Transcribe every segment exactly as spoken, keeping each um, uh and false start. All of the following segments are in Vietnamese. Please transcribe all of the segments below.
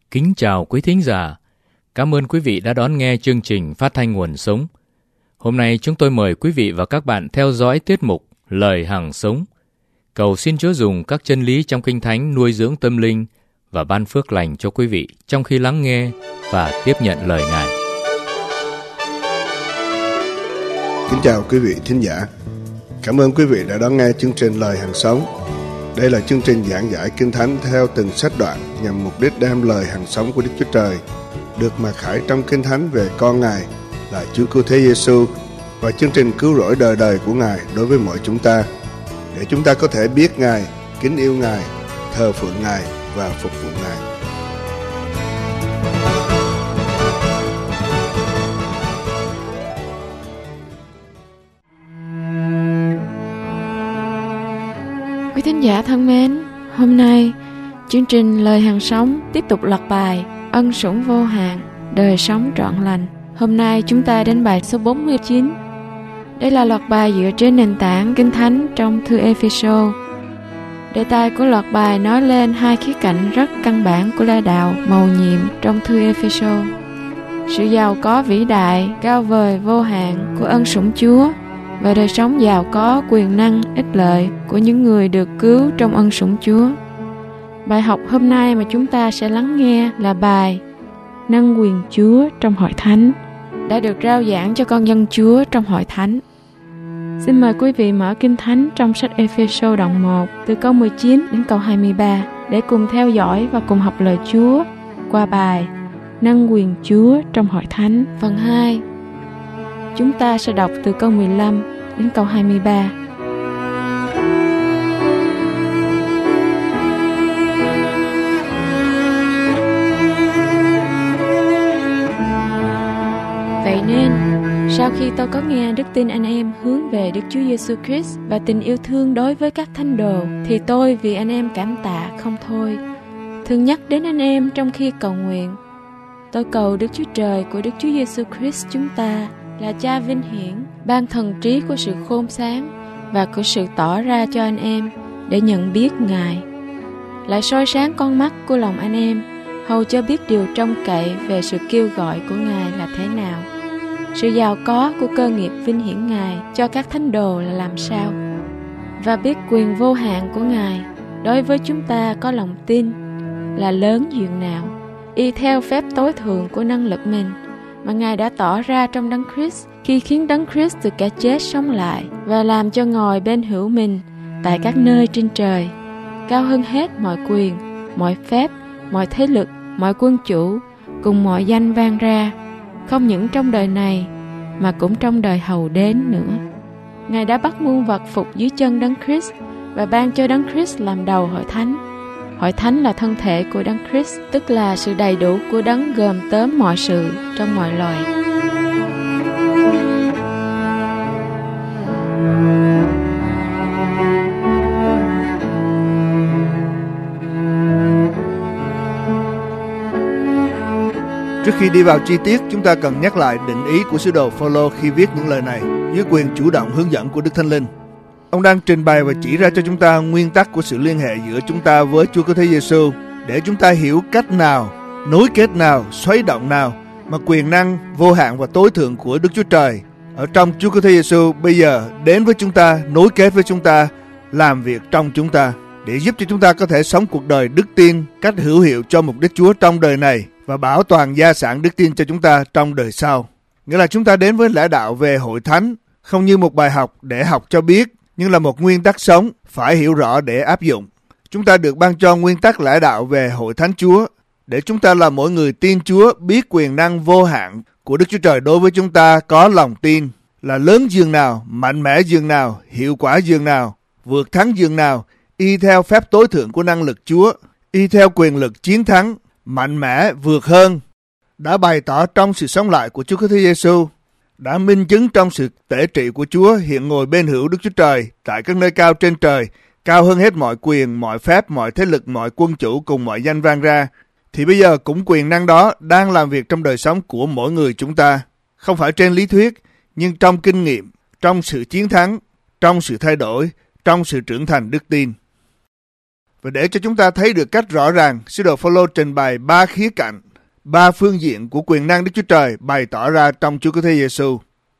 Kính chào quý thính giả. Cảm ơn quý vị đã đón nghe chương trình Phát thanh Nguồn Sống. Hôm nay chúng tôi mời quý vị và các bạn theo dõi tiết mục Lời Hằng Sống. Cầu xin Chúa dùng các chân lý trong Kinh Thánh nuôi dưỡng tâm linh và ban phước lành cho quý vị trong khi lắng nghe và tiếp nhận lời Ngài. Kính chào quý vị thính giả. Cảm ơn quý vị đã đón nghe chương trình Lời Hằng Sống. Đây là chương trình giảng giải Kinh Thánh theo từng sách đoạn nhằm mục đích đem lời hằng sống của Đức Chúa Trời được mặc khải trong Kinh Thánh về con Ngài là Chúa Cứu Thế Giêsu và chương trình cứu rỗi đời đời của Ngài đối với mọi chúng ta, để chúng ta có thể biết Ngài, kính yêu Ngài, thờ phượng Ngài và phục vụ Ngài. Quý thính giả thân mến, hôm nay chương trình Lời Hằng Sống tiếp tục loạt bài Ân Sủng Vô Hạn, Đời Sống Trọn Lành. Hôm nay chúng ta đến bài số bốn mươi chín. Đây là loạt bài dựa trên nền tảng Kinh Thánh trong thư Ê-phê-sô. Đề tài của loạt bài nói lên hai khía cạnh rất căn bản của lẽ đạo mầu nhiệm trong thư Ê-phê-sô: sự giàu có vĩ đại, cao vời, vô hạn của ân sủng Chúa và đời sống giàu có, quyền năng, ích lợi của những người được cứu trong ân sủng Chúa. Bài học hôm nay mà chúng ta sẽ lắng nghe là bài Nâng quyền Chúa trong hội thánh, đã được rao giảng cho con dân Chúa trong hội thánh. Xin mời quý vị mở Kinh Thánh trong sách Ê-phê-sô đoạn một từ câu mười chín đến câu hai mươi ba để cùng theo dõi và cùng học lời Chúa qua bài Nâng quyền Chúa trong hội thánh phần hai. Chúng ta sẽ đọc từ câu mười lăm đến câu hai mươi ba. Vậy nên, sau khi tôi có nghe đức tin anh em hướng về Đức Chúa Giêsu Christ và tình yêu thương đối với các thánh đồ, thì tôi vì anh em cảm tạ không thôi, thường nhắc đến anh em trong khi cầu nguyện. Tôi cầu Đức Chúa Trời của Đức Chúa Giêsu Christ chúng ta là Cha vinh hiển, ban thần trí của sự khôn sáng và của sự tỏ ra cho anh em để nhận biết Ngài, lại soi sáng con mắt của lòng anh em, hầu cho biết điều trông cậy về sự kêu gọi của Ngài là thế nào, sự giàu có của cơ nghiệp vinh hiển Ngài cho các thánh đồ là làm sao, và biết quyền vô hạn của Ngài đối với chúng ta có lòng tin là lớn dường nào, y theo phép tối thượng của năng lực mình mà Ngài đã tỏ ra trong Đấng Christ khi khiến Đấng Christ từ kẻ chết sống lại và làm cho ngồi bên hữu mình tại các nơi trên trời, cao hơn hết mọi quyền, mọi phép, mọi thế lực, mọi quân chủ, cùng mọi danh vang ra, không những trong đời này mà cũng trong đời hầu đến nữa. Ngài đã bắt muôn vật phục dưới chân Đấng Christ và ban cho Đấng Christ làm đầu hội thánh. Hội thánh là thân thể của Đấng Christ, tức là sự đầy đủ của Đấng gồm tóm mọi sự trong mọi loài. Trước khi đi vào chi tiết, chúng ta cần nhắc lại định ý của sứ đồ Phao-lô khi viết những lời này dưới quyền chủ động hướng dẫn của Đức Thánh Linh. Ông đang trình bày và chỉ ra cho chúng ta nguyên tắc của sự liên hệ giữa chúng ta với Chúa Cứu Thế Giêsu để chúng ta hiểu cách nào, nối kết nào, xoáy động nào mà quyền năng vô hạn và tối thượng của Đức Chúa Trời ở trong Chúa Cứu Thế Giêsu bây giờ đến với chúng ta, nối kết với chúng ta, làm việc trong chúng ta để giúp cho chúng ta có thể sống cuộc đời đức tin cách hữu hiệu cho mục đích Chúa trong đời này và bảo toàn gia sản đức tin cho chúng ta trong đời sau. Nghĩa là chúng ta đến với lẽ đạo về hội thánh không như một bài học để học cho biết, nhưng là một nguyên tắc sống phải hiểu rõ để áp dụng. Chúng ta được ban cho nguyên tắc lẽ đạo về hội thánh Chúa để chúng ta là mỗi người tin Chúa biết quyền năng vô hạn của Đức Chúa Trời đối với chúng ta có lòng tin là lớn dường nào, mạnh mẽ dường nào, hiệu quả dường nào, vượt thắng dường nào, y theo phép tối thượng của năng lực Chúa, y theo quyền lực chiến thắng, mạnh mẽ vượt hơn, đã bày tỏ trong sự sống lại của Chúa Cứu Thế Giêsu, đã minh chứng trong sự tể trị của Chúa hiện ngồi bên hữu Đức Chúa Trời tại các nơi cao trên trời, cao hơn hết mọi quyền, mọi phép, mọi thế lực, mọi quân chủ cùng mọi danh vang ra, thì bây giờ cũng quyền năng đó đang làm việc trong đời sống của mỗi người chúng ta, không phải trên lý thuyết, nhưng trong kinh nghiệm, trong sự chiến thắng, trong sự thay đổi, trong sự trưởng thành đức tin. Và để cho chúng ta thấy được cách rõ ràng, sứ đồ Phaolô trình bày ba khía cạnh, ba phương diện của quyền năng Đức Chúa Trời bày tỏ ra trong Chúa Cứu Thế Giêsu.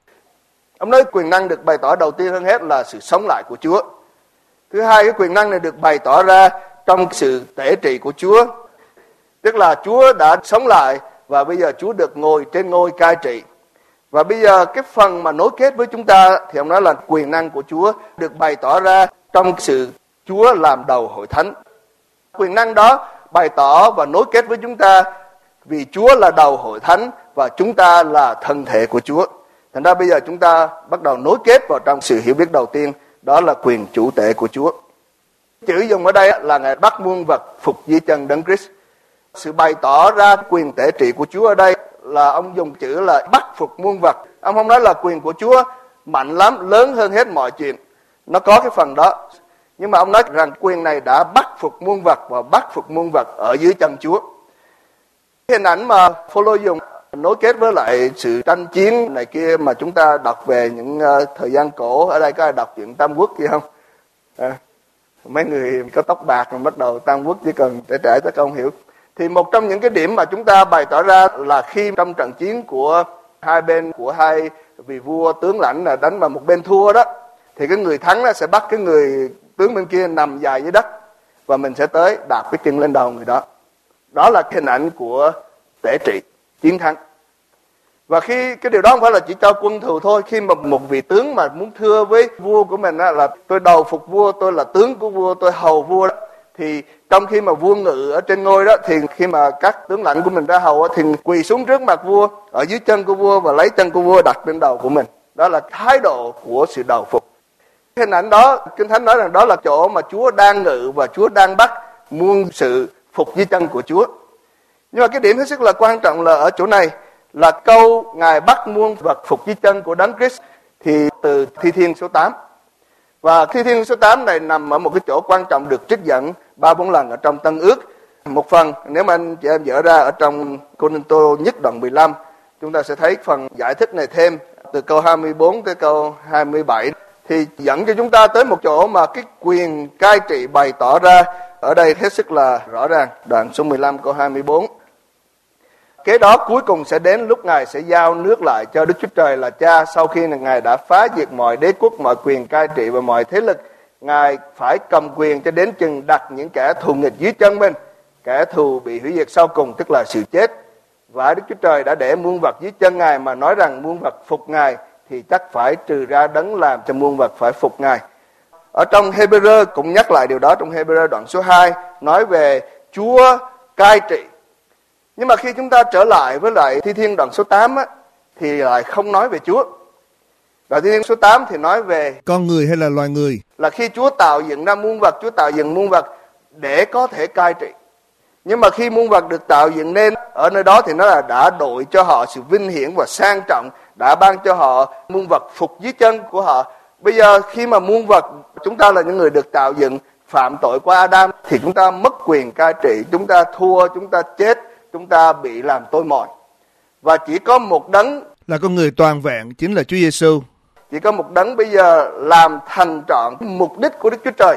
Ông nói quyền năng được bày tỏ đầu tiên hơn hết là sự sống lại của Chúa. Thứ hai, cái quyền năng này được bày tỏ ra trong sự tể trị của Chúa. Tức là Chúa đã sống lại và bây giờ Chúa được ngồi trên ngôi cai trị. Và bây giờ cái phần mà nối kết với chúng ta thì ông nói là quyền năng của Chúa được bày tỏ ra trong sự Chúa làm đầu hội thánh. Quyền năng đó bày tỏ và nối kết với chúng ta vì Chúa là đầu hội thánh và chúng ta là thân thể của Chúa. Thành ra bây giờ chúng ta bắt đầu nối kết vào trong sự hiểu biết đầu tiên, đó là quyền chủ tể của Chúa. Chữ dùng ở đây là Ngài bắt muôn vật phục dưới chân Đấng Christ. Sự bày tỏ ra quyền tể trị của Chúa ở đây là ông dùng chữ là bắt phục muôn vật. Ông không nói là quyền của Chúa mạnh lắm, lớn hơn hết mọi chuyện. Nó có cái phần đó. Nhưng mà ông nói rằng quyền này đã bắt phục muôn vật và bắt phục muôn vật ở dưới chân Chúa. Hình ảnh mà Phaolô dùng nối kết với lại sự tranh chiến này kia mà chúng ta đọc về những uh, thời gian cổ. Ở đây có ai đọc chuyện Tam Quốc gì không? À, mấy người có tóc bạc mà bắt đầu Tam Quốc chỉ cần trẻ trẻ chắc không hiểu. Thì một trong những cái điểm mà chúng ta bày tỏ ra là khi trong trận chiến của hai bên, của hai vị vua tướng lãnh là đánh vào một bên thua đó, thì cái người thắng đó sẽ bắt cái người tướng bên kia nằm dài dưới đất và mình sẽ tới đạp cái chân lên đầu người đó. Đó là hình ảnh của tể trị, chiến thắng. Và khi cái điều đó không phải là chỉ cho quân thù thôi. Khi mà một vị tướng mà muốn thưa với vua của mình đó, là tôi đầu phục vua, tôi là tướng của vua, tôi hầu vua đó, thì trong khi mà vua ngự ở trên ngôi đó, thì khi mà các tướng lãnh của mình ra hầu đó, thì quỳ xuống trước mặt vua, ở dưới chân của vua và lấy chân của vua đặt lên đầu của mình. Đó là thái độ của sự đầu phục. Hình ảnh đó, Kinh Thánh nói rằng đó là chỗ mà Chúa đang ngự và Chúa đang bắt muôn sự phục dưới chân của Chúa. Nhưng mà cái điểm hết sức là quan trọng là ở chỗ này là câu Ngài bắt muôn vật phục dưới chân của Đấng Christ thì từ Thi Thiên số tám. Và Thi Thiên số tám này nằm ở một cái chỗ quan trọng được trích dẫn ba bốn lần ở trong Tân Ước. Một phần nếu mà anh chị em dở ra ở trong Cô-rinh-tô nhất đoạn mười lăm, chúng ta sẽ thấy phần giải thích này thêm từ câu hai mươi bốn tới câu hai mươi bảy, thì dẫn cho chúng ta tới một chỗ mà cái quyền cai trị bày tỏ ra ở đây hết sức là rõ ràng. Đoạn số mười lăm câu hai mươi bốn. Kế đó cuối cùng sẽ đến lúc Ngài sẽ giao nước lại cho Đức Chúa Trời là Cha. Sau khi Ngài đã phá diệt mọi đế quốc, mọi quyền cai trị và mọi thế lực, Ngài phải cầm quyền cho đến chừng đặt những kẻ thù nghịch dưới chân mình. Kẻ thù bị hủy diệt sau cùng tức là sự chết. Và Đức Chúa Trời đã để muôn vật dưới chân Ngài mà nói rằng muôn vật phục Ngài thì chắc phải trừ ra đấng làm cho muôn vật phải phục Ngài. Ở trong Hê-bê-rơ cũng nhắc lại điều đó. Trong Hê-bê-rơ đoạn số hai nói về Chúa cai trị. Nhưng mà khi chúng ta trở lại với lại Thi Thiên đoạn số tám á, thì lại không nói về Chúa. Đoạn Thi Thiên số tám thì nói về con người hay là loài người. Là khi Chúa tạo dựng ra muôn vật, Chúa tạo dựng muôn vật để có thể cai trị. Nhưng mà khi muôn vật được tạo dựng nên ở nơi đó thì nó là đã đội cho họ sự vinh hiển và sang trọng, đã ban cho họ muôn vật phục dưới chân của họ. Bây giờ khi mà muôn vật, chúng ta là những người được tạo dựng, phạm tội qua Adam thì chúng ta mất quyền cai trị, chúng ta thua, chúng ta chết, chúng ta bị làm tôi mồi. Và chỉ có một đấng là con người toàn vẹn, chính là Chúa Giêsu. Chỉ có một đấng bây giờ làm thành trọn mục đích của Đức Chúa Trời,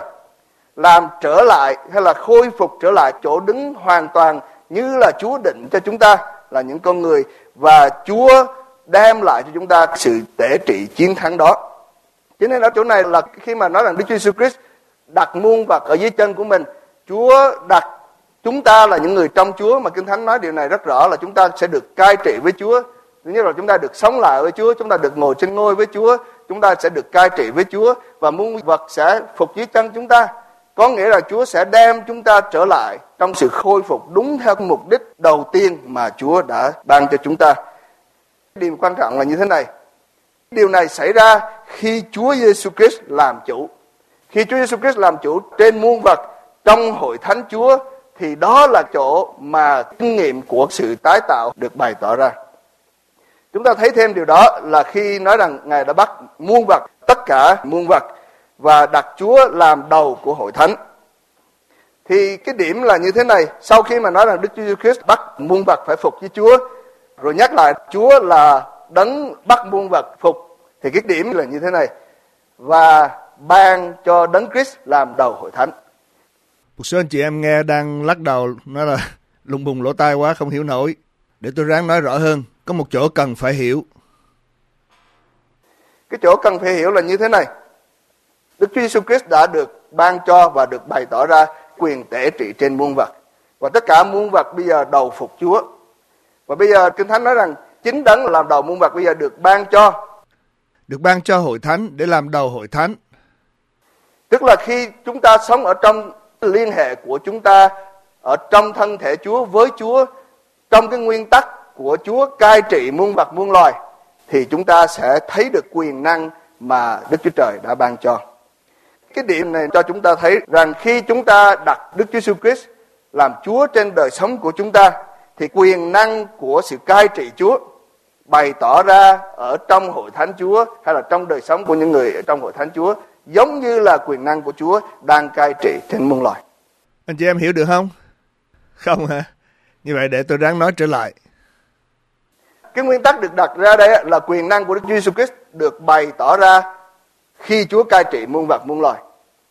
làm trở lại hay là khôi phục trở lại chỗ đứng hoàn toàn như là Chúa định cho chúng ta là những con người, và Chúa đem lại cho chúng ta sự tể trị chiến thắng đó. Cho nên ở chỗ này là khi mà nói rằng Đức Chúa Jesus Christ đặt muôn vật ở dưới chân của mình, Chúa đặt chúng ta là những người trong Chúa, mà Kinh Thánh nói điều này rất rõ là chúng ta sẽ được cai trị với Chúa. Thứ nhất là chúng ta được sống lại với Chúa, chúng ta được ngồi trên ngôi với Chúa, chúng ta sẽ được cai trị với Chúa và muôn vật sẽ phục dưới chân chúng ta. Có nghĩa là Chúa sẽ đem chúng ta trở lại trong sự khôi phục đúng theo mục đích đầu tiên mà Chúa đã ban cho chúng ta. Điều quan trọng là như thế này. Điều này xảy ra khi Chúa Giêsu Christ làm chủ. Khi Chúa Giêsu Christ làm chủ trên muôn vật trong hội thánh Chúa, thì đó là chỗ mà kinh nghiệm của sự tái tạo được bày tỏ ra. Chúng ta thấy thêm điều đó là khi nói rằng Ngài đã bắt muôn vật, tất cả muôn vật, và đặt Chúa làm đầu của hội thánh. Thì cái điểm là như thế này, sau khi mà nói rằng Đức Chúa Jesus Christ bắt muôn vật phải phục với Chúa, rồi nhắc lại Chúa là đấng bắt muôn vật phục, thì cái điểm là như thế này, và ban cho đấng Christ làm đầu hội thánh. Một số anh chị em nghe đang lắc đầu nói là lùng bùng lỗ tai quá không hiểu nổi. Để tôi ráng nói rõ hơn. Có một chỗ cần phải hiểu. Cái chỗ cần phải hiểu là như thế này. Đức Chúa Giêsu Christ đã được ban cho và được bày tỏ ra quyền tể trị trên muôn vật. Và tất cả muôn vật bây giờ đầu phục Chúa. Và bây giờ Kinh Thánh nói rằng chính Đấng làm đầu muôn vật bây giờ được ban cho. Được ban cho hội thánh để làm đầu hội thánh. Tức là khi chúng ta sống ở trong liên hệ của chúng ta, ở trong thân thể Chúa với Chúa, trong cái nguyên tắc của Chúa cai trị muôn vật muôn loài, thì chúng ta sẽ thấy được quyền năng mà Đức Chúa Trời đã ban cho. Cái điểm này cho chúng ta thấy rằng khi chúng ta đặt Đức Chúa Jesus Christ làm Chúa trên đời sống của chúng ta, thì quyền năng của sự cai trị Chúa bày tỏ ra ở trong hội thánh Chúa hay là trong đời sống của những người ở trong hội thánh Chúa, giống như là quyền năng của Chúa đang cai trị trên muôn loài. Anh chị em hiểu được không? Không hả? Như vậy để tôi ráng nói trở lại. Cái nguyên tắc được đặt ra đây là quyền năng của Đức Chúa Jesus Christ được bày tỏ ra khi Chúa cai trị muôn vật muôn loài.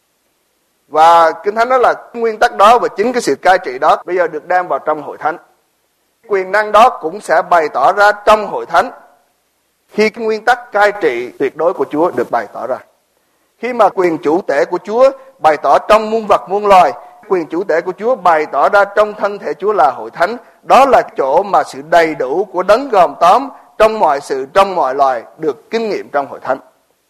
Và Kinh Thánh nói là nguyên tắc đó và chính cái sự cai trị đó bây giờ được đem vào trong hội thánh. Quyền năng đó cũng sẽ bày tỏ ra trong hội thánh khi cái nguyên tắc cai trị tuyệt đối của Chúa được bày tỏ ra. Khi mà quyền chủ tể của Chúa bày tỏ trong muôn vật muôn loài, quyền chủ tể của Chúa bày tỏ ra trong thân thể Chúa là hội thánh, đó là chỗ mà sự đầy đủ của Đấng gồm tóm trong mọi sự, trong mọi loài được kinh nghiệm trong hội thánh.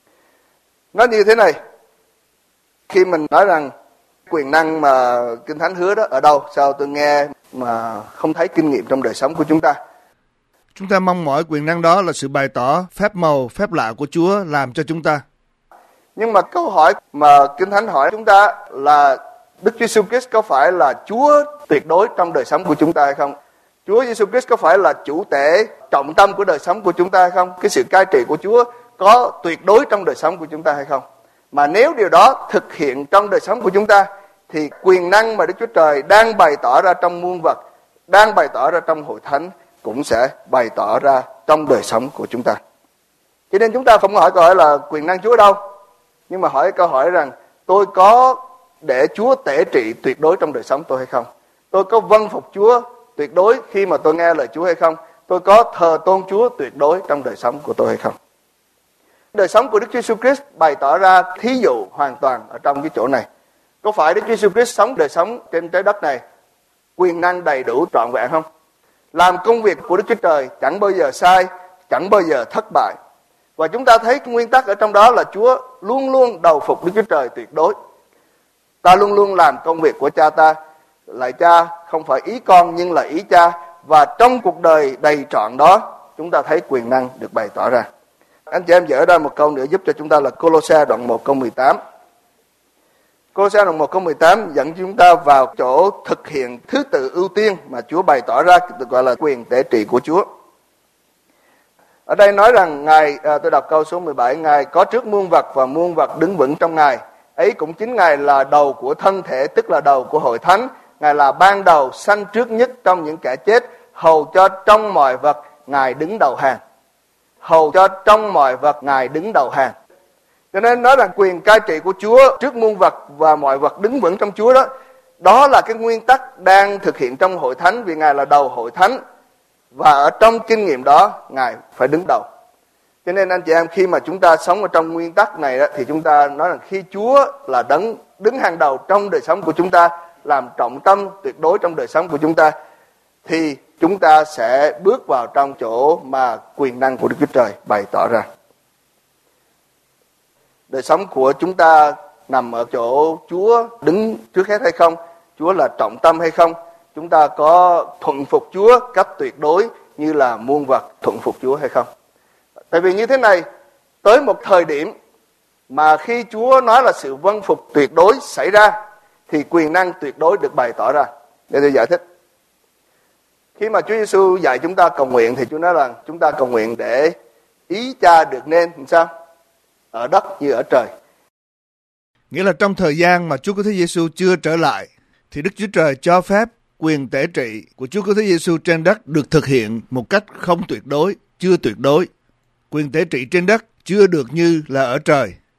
Nó như thế này, khi mình nói rằng quyền năng mà Kinh Thánh hứa đó ở đâu, sao tôi nghe mà không thấy kinh nghiệm trong đời sống của chúng ta? Chúng ta mong mỏi quyền năng đó là sự bày tỏ phép màu, phép lạ của Chúa làm cho chúng ta. Nhưng mà câu hỏi mà Kinh Thánh hỏi chúng ta là Đức Chúa Jesus Christ có phải là Chúa tuyệt đối trong đời sống của chúng ta hay không? Chúa Jesus Christ có phải là chủ tể trọng tâm của đời sống của chúng ta hay không? Cái sự cai trị của Chúa có tuyệt đối trong đời sống của chúng ta hay không? Mà nếu điều đó thực hiện trong đời sống của chúng ta, thì quyền năng mà Đức Chúa Trời đang bày tỏ ra trong muôn vật, đang bày tỏ ra trong hội thánh, cũng sẽ bày tỏ ra trong đời sống của chúng ta. Cho nên chúng ta không hỏi câu hỏi là quyền năng Chúa ở đâu, nhưng mà hỏi câu hỏi rằng tôi có để Chúa tể trị tuyệt đối trong đời sống tôi hay không? Tôi có vâng phục Chúa tuyệt đối khi mà tôi nghe lời Chúa hay không? Tôi có thờ tôn Chúa tuyệt đối trong đời sống của tôi hay không? Đời sống của Đức Chúa Jesus Christ bày tỏ ra thí dụ hoàn toàn ở trong cái chỗ này. Có phải Đức Chúa Jesus Christ sống đời sống trên trái đất này quyền năng đầy đủ trọn vẹn không? Làm công việc của Đức Chúa Trời chẳng bao giờ sai, chẳng bao giờ thất bại. Và chúng ta thấy cái nguyên tắc ở trong đó là Chúa luôn luôn đầu phục Đức Chúa Trời tuyệt đối. Ta luôn luôn làm công việc của Cha ta. Lạy Cha, không phải ý con nhưng là ý Cha. Và trong cuộc đời đầy trọn đó, chúng ta thấy quyền năng được bày tỏ ra. Anh chị em dở ra một câu nữa giúp cho chúng ta là Cô-lô-se đoạn một câu mười tám. Cô-lô-se đoạn một câu mười tám dẫn chúng ta vào chỗ thực hiện thứ tự ưu tiên mà Chúa bày tỏ ra, được gọi là quyền tể trị của Chúa. Ở đây nói rằng Ngài, à, tôi đọc câu số mười bảy, Ngài có trước muôn vật và muôn vật đứng vững trong Ngài. Ấy cũng chính Ngài là đầu của thân thể, tức là đầu của hội thánh. Ngài là ban đầu sanh trước nhất trong những kẻ chết, hầu cho trong mọi vật Ngài đứng đầu hàng. Hầu cho trong mọi vật Ngài đứng đầu hàng. Cho nên nói rằng quyền cai trị của Chúa trước muôn vật và mọi vật đứng vững trong Chúa đó, đó là cái nguyên tắc đang thực hiện trong hội thánh, vì Ngài là đầu hội thánh. Và ở trong kinh nghiệm đó, Ngài phải đứng đầu. Cho nên anh chị em, khi mà chúng ta sống ở trong nguyên tắc này đó, thì chúng ta nói rằng khi Chúa là đấng đứng hàng đầu trong đời sống của chúng ta, làm trọng tâm tuyệt đối trong đời sống của chúng ta, thì chúng ta sẽ bước vào trong chỗ mà quyền năng của Đức Chúa Trời bày tỏ ra. Đời sống của chúng ta nằm ở chỗ Chúa đứng trước hết hay không? Chúa là trọng tâm hay không? Chúng ta có thuận phục Chúa cách tuyệt đối như là muôn vật thuận phục Chúa hay không? Tại vì như thế này, tới một thời điểm mà khi Chúa nói là sự vâng phục tuyệt đối xảy ra, thì quyền năng tuyệt đối được bày tỏ ra. Để tôi giải thích. Khi mà Chúa Giêsu dạy chúng ta cầu nguyện, thì Chúa nói là chúng ta cầu nguyện để ý Cha được nên làm sao? Ở đất như ở trời. Nghĩa là trong thời gian mà Chúa Cứu Thế Giêsu chưa trở lại, thì Đức Chúa Trời cho phép quyền tể trị của Chúa Cứu Thế Giêsu trên đất được thực hiện một cách không tuyệt đối, chưa tuyệt đối. Quyền tể trị trên đất chưa được như là ở trời.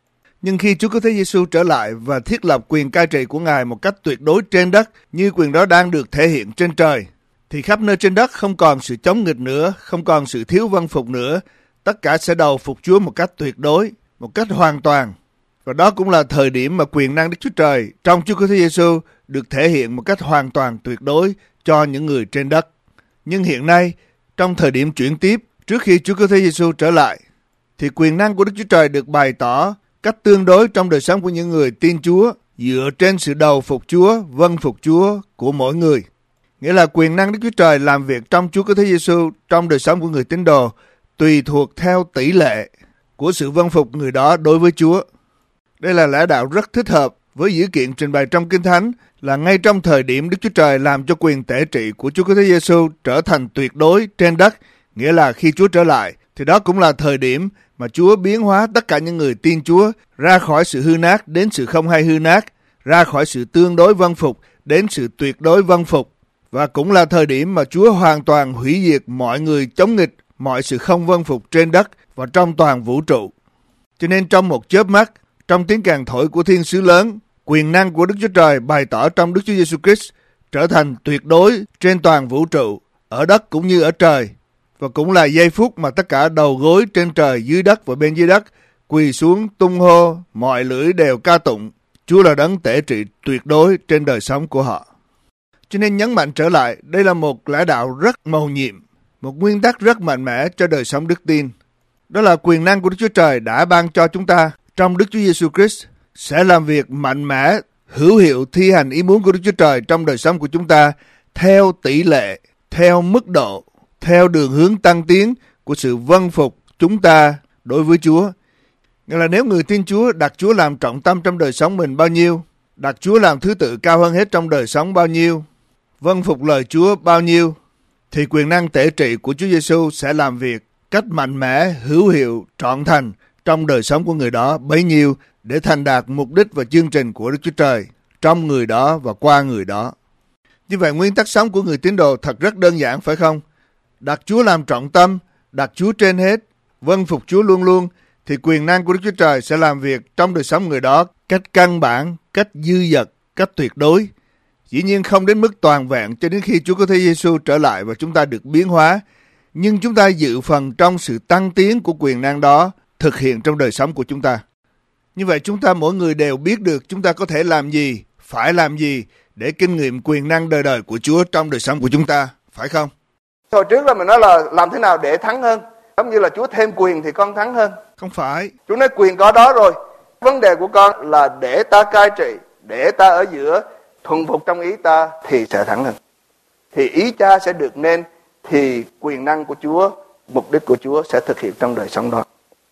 Nhưng khi Chúa Cứu Thế Giêsu trở lại và thiết lập quyền cai trị của Ngài một cách tuyệt đối trên đất, như quyền đó đang được thể hiện trên trời, thì khắp nơi trên đất không còn sự chống nghịch nữa, không còn sự thiếu vâng phục nữa. Tất cả sẽ đầu phục Chúa một cách tuyệt đối, một cách hoàn toàn. Và đó cũng là thời điểm mà quyền năng Đức Chúa Trời trong Chúa Cứu Thế Giêsu được thể hiện một cách hoàn toàn tuyệt đối cho những người trên đất. Nhưng hiện nay, trong thời điểm chuyển tiếp, trước khi Chúa Cứu Thế Giêsu trở lại, thì quyền năng của Đức Chúa Trời được bày tỏ cách tương đối trong đời sống của những người tin Chúa, dựa trên sự đầu phục Chúa, vâng phục Chúa của mỗi người. Nghĩa là quyền năng Đức Chúa Trời làm việc trong Chúa Cứu Thế Giêsu trong đời sống của người tín đồ tùy thuộc theo tỷ lệ của sự vâng phục người đó đối với Chúa. Đây là lẽ đạo rất thích hợp với dữ kiện trình bày trong Kinh Thánh là ngay trong thời điểm Đức Chúa Trời làm cho quyền tể trị của Chúa Cứu Thế Giêsu trở thành tuyệt đối trên đất, nghĩa là khi Chúa trở lại, thì đó cũng là thời điểm mà Chúa biến hóa tất cả những người tin Chúa ra khỏi sự hư nát đến sự không hay hư nát, ra khỏi sự tương đối vâng phục đến sự tuyệt đối vâng phục. Và cũng là thời điểm mà Chúa hoàn toàn hủy diệt mọi người chống nghịch, mọi sự không vâng phục trên đất và trong toàn vũ trụ. Cho nên trong một chớp mắt, trong tiếng kèn thổi của thiên sứ lớn, quyền năng của Đức Chúa Trời bày tỏ trong Đức Chúa Giêsu Christ trở thành tuyệt đối trên toàn vũ trụ, ở đất cũng như ở trời. Và cũng là giây phút mà tất cả đầu gối trên trời, dưới đất và bên dưới đất quỳ xuống tung hô, mọi lưỡi đều ca tụng Chúa là đấng tể trị tuyệt đối trên đời sống của họ. Cho nên nhấn mạnh trở lại, đây là một lẽ đạo rất mầu nhiệm, một nguyên tắc rất mạnh mẽ cho đời sống đức tin. Đó là quyền năng của Đức Chúa Trời đã ban cho chúng ta trong Đức Chúa Giêsu Christ sẽ làm việc mạnh mẽ, hữu hiệu thi hành ý muốn của Đức Chúa Trời trong đời sống của chúng ta theo tỷ lệ, theo mức độ, theo đường hướng tăng tiến của sự vâng phục chúng ta đối với Chúa. Nghĩa là nếu người tin Chúa đặt Chúa làm trọng tâm trong đời sống mình bao nhiêu, đặt Chúa làm thứ tự cao hơn hết trong đời sống bao nhiêu, vâng phục lời Chúa bao nhiêu, thì quyền năng tể trị của Chúa Giêsu sẽ làm việc cách mạnh mẽ, hữu hiệu, trọn thành trong đời sống của người đó bấy nhiêu để thành đạt mục đích và chương trình của Đức Chúa Trời trong người đó và qua người đó. Như vậy nguyên tắc sống của người tín đồ thật rất đơn giản phải không? Đặt Chúa làm trọng tâm, đặt Chúa trên hết, vâng phục Chúa luôn luôn, thì quyền năng của Đức Chúa Trời sẽ làm việc trong đời sống người đó cách căn bản, cách dư dật, cách tuyệt đối. Dĩ nhiên không đến mức toàn vẹn cho đến khi Chúa Cứu Thế Giêsu trở lại và chúng ta được biến hóa, nhưng chúng ta dự phần trong sự tăng tiến của quyền năng đó thực hiện trong đời sống của chúng ta. Như vậy chúng ta mỗi người đều biết được chúng ta có thể làm gì, phải làm gì để kinh nghiệm quyền năng đời đời của Chúa trong đời sống của chúng ta, phải không? Hồi trước là mình nói là làm thế nào để thắng hơn, giống như là Chúa thêm quyền thì con thắng hơn. Không phải. Chúa nói quyền có đó rồi, vấn đề của con là để ta cai trị, để ta ở giữa, thuần phục trong ý ta thì sẽ thắng hơn. Thì ý cha sẽ được nên, thì quyền năng của Chúa, mục đích của Chúa sẽ thực hiện trong đời sống đó.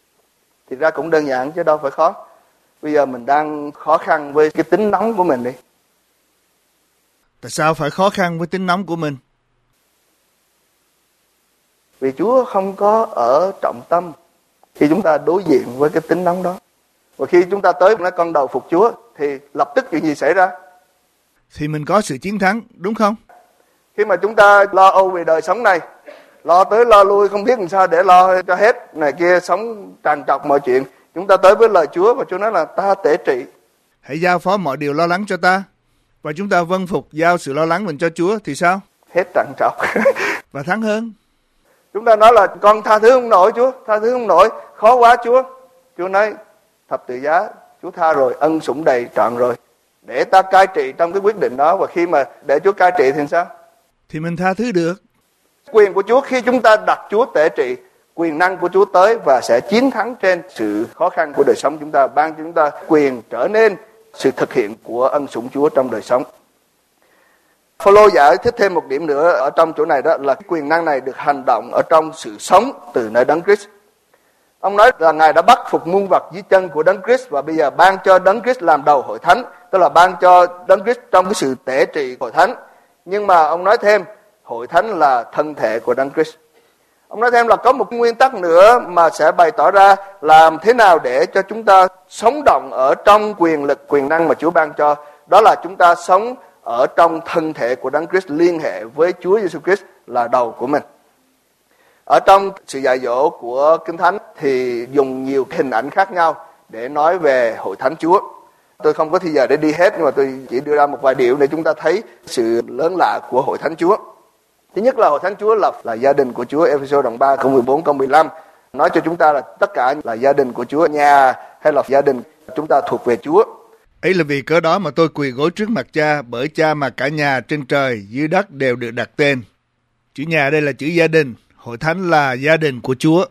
Thì ra cũng đơn giản chứ đâu phải khó. Bây giờ mình đang khó khăn với cái tính nóng của mình đi. Tại sao phải khó khăn với tính nóng của mình? Vì Chúa không có ở trọng tâm khi chúng ta đối diện với cái tính nóng đó. Và khi chúng ta tới nói con đầu phục Chúa thì lập tức chuyện gì xảy ra? Thì mình có sự chiến thắng, đúng không? Khi mà chúng ta lo âu về đời sống này, lo tới lo lui không biết làm sao để lo cho hết này kia, sống tràn trọc mọi chuyện, chúng ta tới với lời Chúa và Chúa nói là ta tể trị. Hãy giao phó mọi điều lo lắng cho ta. Và chúng ta vâng phục giao sự lo lắng mình cho Chúa thì sao? Hết tràn trọc. Và thắng hơn. Chúng ta nói là con tha thứ không nổi Chúa, tha thứ không nổi, khó quá Chúa. Chúa nói thập tự giá, Chúa tha rồi, ân sủng đầy trọn rồi. Để ta cai trị trong cái quyết định đó, và khi mà để Chúa cai trị thì sao? Thì mình tha thứ được. Quyền của Chúa khi chúng ta đặt Chúa tể trị, quyền năng của Chúa tới và sẽ chiến thắng trên sự khó khăn của đời sống chúng ta, ban cho chúng ta quyền trở nên sự thực hiện của ân sủng Chúa trong đời sống. Phaolô giải thích thêm một điểm nữa ở trong chỗ này, đó là quyền năng này được hành động ở trong sự sống từ nơi Đấng Christ. Ông nói là Ngài đã bắt phục muôn vật dưới chân của Đấng Christ và bây giờ ban cho Đấng Christ làm đầu hội thánh, tức là ban cho Đấng Christ trong cái sự tể trị hội thánh. Nhưng mà ông nói thêm hội thánh là thân thể của Đấng Christ. Ông nói thêm là có một nguyên tắc nữa mà sẽ bày tỏ ra làm thế nào để cho chúng ta sống động ở trong quyền lực, quyền năng mà Chúa ban cho. Đó là chúng ta sống ở trong thân thể của Đấng Christ, liên hệ với Chúa Giêsu Christ là đầu của mình. Ở trong sự dạy dỗ của Kinh Thánh thì dùng nhiều hình ảnh khác nhau để nói về hội thánh Chúa. Tôi không có thời giờ để đi hết, nhưng mà tôi chỉ đưa ra một vài điều để chúng ta thấy sự lớn lạ của hội thánh Chúa. Thứ nhất là hội thánh Chúa là, là gia đình của Chúa. Ê-phê-sô đoạn ba câu mười bốn câu mười lăm nói cho chúng ta là tất cả là gia đình của Chúa, nhà hay là gia đình chúng ta thuộc về Chúa. Ấy là vì cớ đó mà tôi quỳ gối trước mặt Cha, bởi Cha mà cả nhà trên trời dưới đất đều được đặt tên. Chữ nhà đây là chữ gia đình, hội thánh là gia đình của Chúa.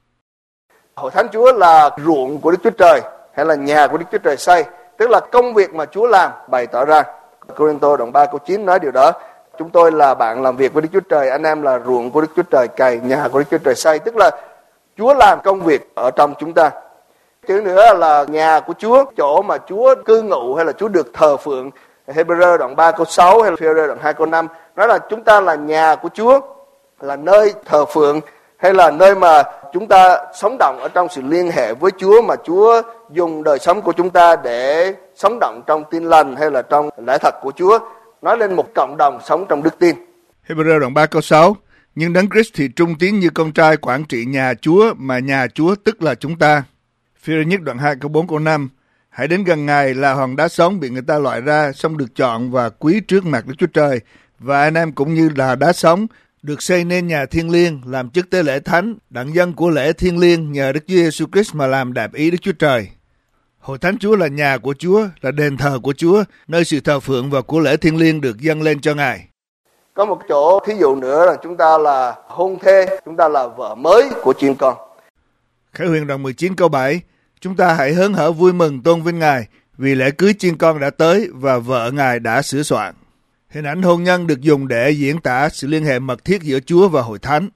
Hội thánh Chúa là ruộng của Đức Chúa Trời hay là nhà của Đức Chúa Trời xây, tức là công việc mà Chúa làm bày tỏ ra. Cô-rinh-tô đoạn ba câu chín nói điều đó. Chúng tôi là bạn làm việc với Đức Chúa Trời, anh em là ruộng của Đức Chúa Trời cày, nhà của Đức Chúa Trời xây, tức là Chúa làm công việc ở trong chúng ta. Thứ nữa là nhà của Chúa, chỗ mà Chúa cư ngụ hay là Chúa được thờ phượng. Hê-bơ-rơ đoạn ba câu sáu hay là Phi-rơ đoạn hai câu năm nói là chúng ta là nhà của Chúa, là nơi thờ phượng hay là nơi mà chúng ta sống động ở trong sự liên hệ với Chúa, mà Chúa dùng đời sống của chúng ta để sống động trong tin lành hay là trong lẽ thật của Chúa, nói lên một cộng đồng sống trong đức tin. Hê-bơ-rơ đoạn ba câu sáu nhưng Đấng Christ thì trung tín như con trai quản trị nhà Chúa, mà nhà Chúa tức là chúng ta. Phi-rơ nhất đoạn hai câu bốn câu năm hãy đến gần Ngài là hòn đá sống bị người ta loại ra, xong được chọn và quý trước mặt Đức Chúa Trời, và anh em cũng như là đá sống được xây nên nhà thiên liêng, làm chức tế lễ thánh, đặng dân của lễ thiên liêng nhờ Đức Chúa Giêsu Christ mà làm đạp ý Đức Chúa Trời. Hội thánh Chúa là nhà của Chúa, là đền thờ của Chúa, nơi sự thờ phượng và của lễ thiên liêng được dâng lên cho Ngài. Có một chỗ thí dụ nữa là chúng ta là hôn thê, chúng ta là vợ mới của chiên con. Khải Huyền đoạn mười chín câu bảy chúng ta hãy hớn hở vui mừng tôn vinh Ngài, vì lễ cưới chiên con đã tới và vợ Ngài đã sửa soạn. Hình ảnh hôn nhân được dùng để diễn tả sự liên hệ mật thiết giữa Chúa và hội thánh.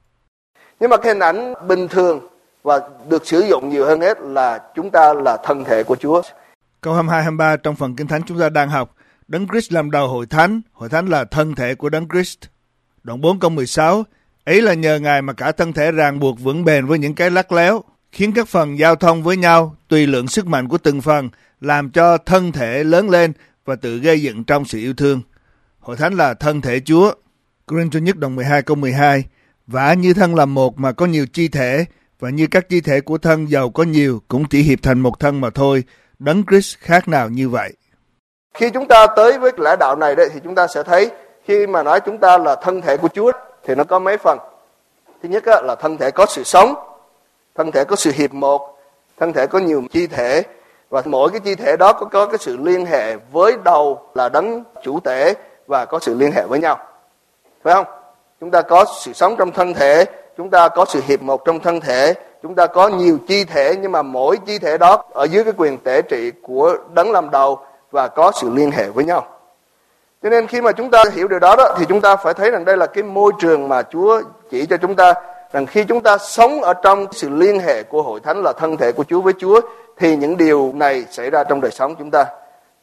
Nhưng mà cái hình ảnh bình thường và được sử dụng nhiều hơn hết là chúng ta là thân thể của Chúa. Câu hai mươi hai hai mươi ba trong phần Kinh Thánh chúng ta đang học, Đấng Christ làm đầu hội thánh, hội thánh là thân thể của Đấng Christ. Đoạn bốn câu mười sáu, ấy là nhờ Ngài mà cả thân thể ràng buộc vững bền với những cái lắc léo, khiến các phần giao thông với nhau tùy lượng sức mạnh của từng phần, làm cho thân thể lớn lên và tự gây dựng trong sự yêu thương. Hội thánh là thân thể Chúa. Cô-rinh-tô nhất đoạn mười hai câu mười hai, vả như thân là một mà có nhiều chi thể, và như các chi thể của thân giàu có nhiều cũng chỉ hiệp thành một thân mà thôi, Đấng Christ khác nào như vậy. Khi chúng ta tới với lẽ đạo này đấy, thì chúng ta sẽ thấy khi mà nói chúng ta là thân thể của Chúa thì nó có mấy phần. Thứ nhất là thân thể có sự sống, thân thể có sự hiệp một, thân thể có nhiều chi thể, và mỗi cái chi thể đó có, có cái sự liên hệ với đầu là Đấng chủ tể và có sự liên hệ với nhau, phải không? Chúng ta có sự sống trong thân thể, chúng ta có sự hiệp một trong thân thể, chúng ta có nhiều chi thể, nhưng mà mỗi chi thể đó ở dưới cái quyền tể trị của Đấng làm đầu và có sự liên hệ với nhau. Cho nên khi mà chúng ta hiểu điều đó, đó thì chúng ta phải thấy rằng đây là cái môi trường mà Chúa chỉ cho chúng ta, rằng khi chúng ta sống ở trong sự liên hệ của hội thánh là thân thể của Chúa với Chúa, thì những điều này xảy ra trong đời sống chúng ta.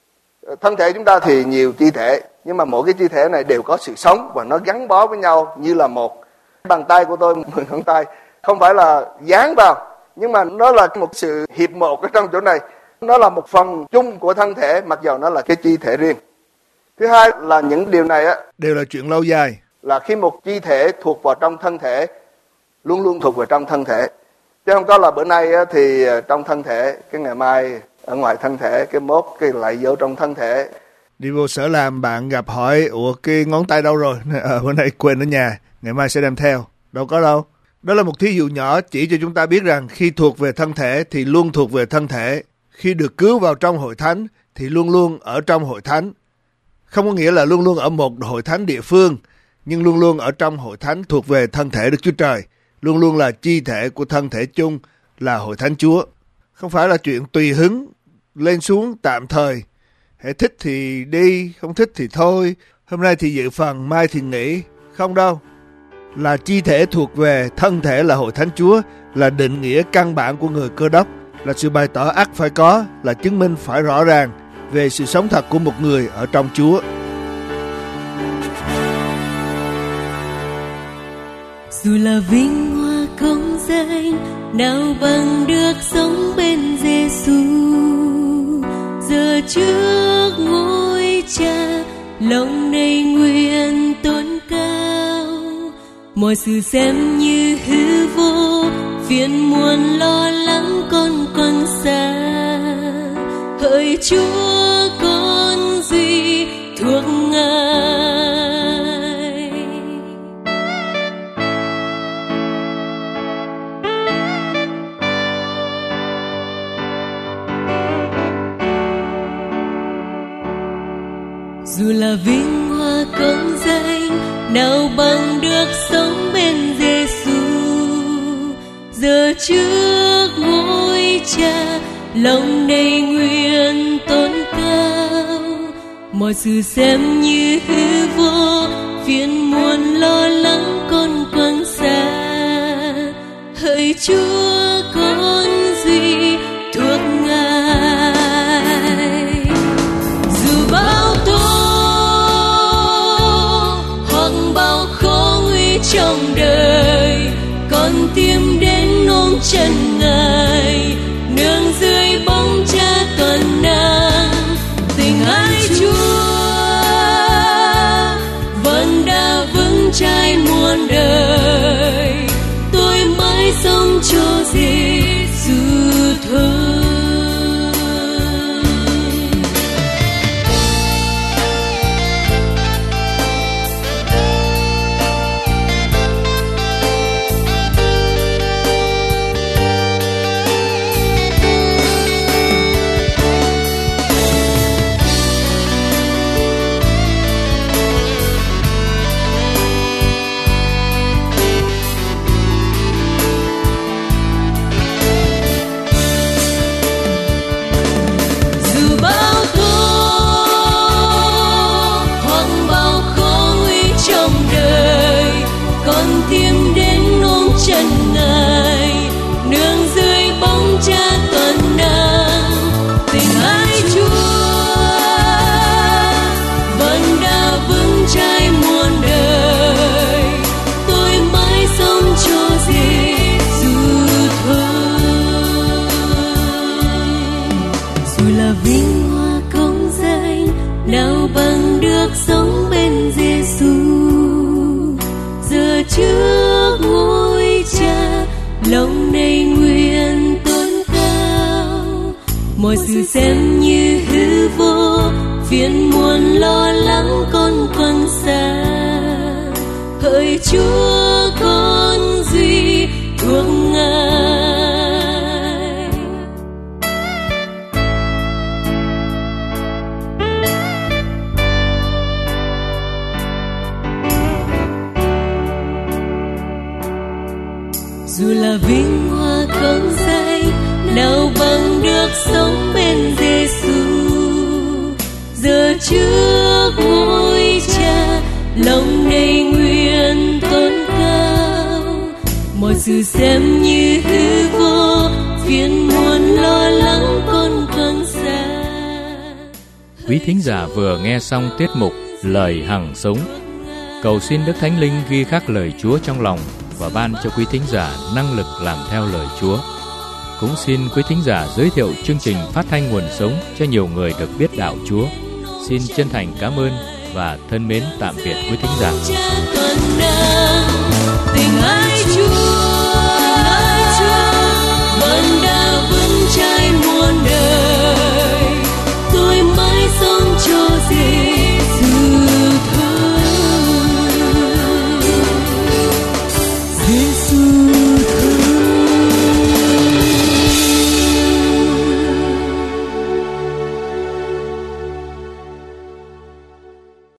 Thân thể chúng ta thì nhiều chi thể, nhưng mà mỗi cái chi thể này đều có sự sống và nó gắn bó với nhau như là một. Bàn tay của tôi, mười ngón tay, không phải là dán vào, nhưng mà nó là một sự hiệp một ở trong chỗ này. Nó là một phần chung của thân thể, mặc dầu nó là cái chi thể riêng. Thứ hai là những điều này á đều là chuyện lâu dài. Là khi một chi thể thuộc vào trong thân thể, luôn luôn thuộc vào trong thân thể. Chứ không có là bữa nay á, thì trong thân thể, cái ngày mai ở ngoài thân thể, cái mốt cái lại vô trong thân thể. Đi vô sở làm bạn gặp hỏi, ủa cái ngón tay đâu rồi? À, bữa nay quên ở nhà, ngày mai sẽ đem theo. Đâu có đâu. Đó là một thí dụ nhỏ chỉ cho chúng ta biết rằng khi thuộc về thân thể thì luôn thuộc về thân thể. Khi được cứu vào trong hội thánh thì luôn luôn ở trong hội thánh. Không có nghĩa là luôn luôn ở một hội thánh địa phương, nhưng luôn luôn ở trong hội thánh thuộc về thân thể Đức Chúa Trời. Luôn luôn là chi thể của thân thể chung là hội thánh Chúa. Không phải là chuyện tùy hứng, lên xuống tạm thời. Hãy thích thì đi, không thích thì thôi. Hôm nay thì dự phần, mai thì nghỉ. Không đâu. Là chi thể thuộc về thân thể là hội thánh Chúa, là định nghĩa căn bản của người Cơ Đốc, là sự bày tỏ ắt phải có, là chứng minh phải rõ ràng về sự sống thật của một người ở trong Chúa. Dù là vinh hoa không danh, nào bằng được sống bên Giêsu. Giờ trước ngôi Cha, lòng này nguyện tôn cao. Mọi sự xem như hư vô, phiền muộn lo lắng con quăng xa. hỡi Chúa con duy thuộc Ngài. Dù là vinh hoa công danh nào bằng được sống bên Giêsu, giờ trước ngôi Cha lòng này nguyện tôn cao, mọi sự xem như hư vô, phiền muộn lo lắng con quăng xa. Hỡi Chúa con duy thuộc Ngài. Dù bão tố hoặc bao khó nguy trong đời, con tìm đến ôm chân Ngài, nương dưới bóng Cha toàn năng. Tình ái Chúa vẫn đã vững chãi muôn đời, tôi mãi sống cho Giêsu thôi. Trước ngôi Cha lòng này nguyện tôn cao, mọi sự xem như hư vô, phiền muộn lo lắng con quăng xa. Hỡi Chúa con duy thuộc Ngài. Dù là vinh hoa công danh nào bằng được sống bên Giêsu, giờ trước ngôi Cha lòng này nguyện tôn cao, mọi sự xem như hư vô, phiền muộn lo lắng con quăng xa. Quý thính giả vừa nghe xong tiết mục Lời Hằng Sống. Cầu xin Đức Thánh Linh ghi khắc lời Chúa trong lòng và ban cho quý thính giả năng lực làm theo lời Chúa. Cũng xin quý thính giả giới thiệu chương trình phát thanh Nguồn Sống cho nhiều người được biết đạo Chúa. Xin chân thành cảm ơn và thân mến tạm biệt quý thính giả. Tình ái Chúa